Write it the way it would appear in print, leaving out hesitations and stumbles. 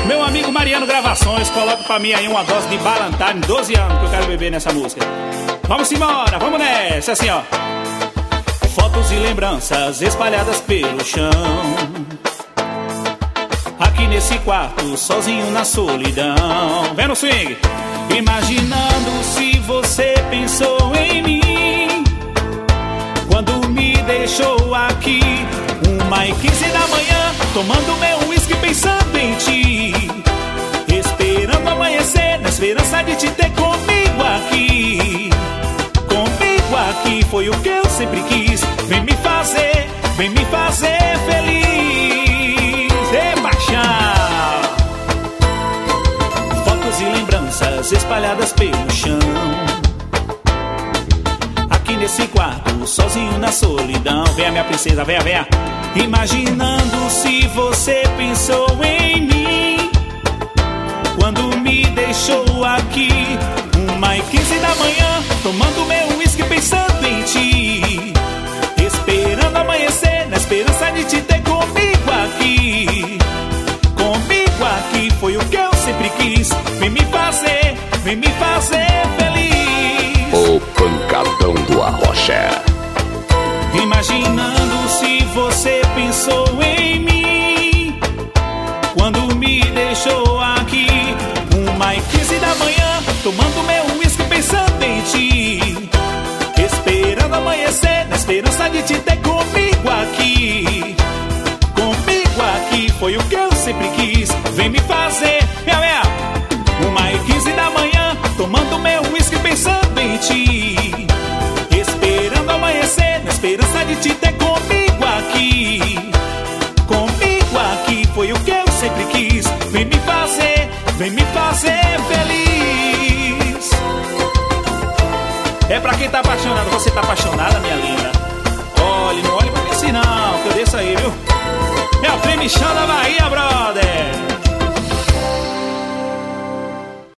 Meu amigo Mariano Gravações, coloca pra mim aí uma dose de Ballantine, 12 anos que eu quero beber nessa música. Vamos embora, vamos nessa, assim ó. Fotos e lembranças espalhadas pelo chão, aqui nesse quarto, sozinho na solidão. Vem no swing. Imaginando se você pensou em mim quando me deixou aqui 1h15 da manhã, tomando meu uísque pensando em ti, esperando amanhecer na esperança de te ter comigo aqui. Comigo aqui foi o que eu sempre quis. Vem me fazer feliz. Ei, paixão. Fotos e lembranças espalhadas pelo chão, aqui nesse quarto, sozinho na solidão. Venha minha princesa, venha, venha. Imaginando se você pensou em mim quando me deixou aqui 1h15 da manhã, tomando meu uísque pensando em ti, esperando amanhecer na esperança de te ter comigo aqui. Comigo aqui foi o que eu sempre quis. Vem me fazer feliz. O pancadão do Arrocha. Imaginando se você pensou em mim quando me deixou aqui 1h15 da manhã, tomando meu uísque pensando em ti, esperando amanhecer na esperança de te ter comigo aqui. Comigo aqui foi o que eu sempre quis. Vem me fazer, minha 1h15 da manhã, tomando meu uísque pensando em ti, esperando amanhecer na esperança de te ter comigo aqui. Comigo aqui foi o que eu sempre quis. Vem me fazer feliz. É pra quem tá apaixonado. Você tá apaixonada, minha linda? Olhe, não olhe pra mim assim não, que eu desço aí, viu? Meu prêmio chão da Bahia, bro.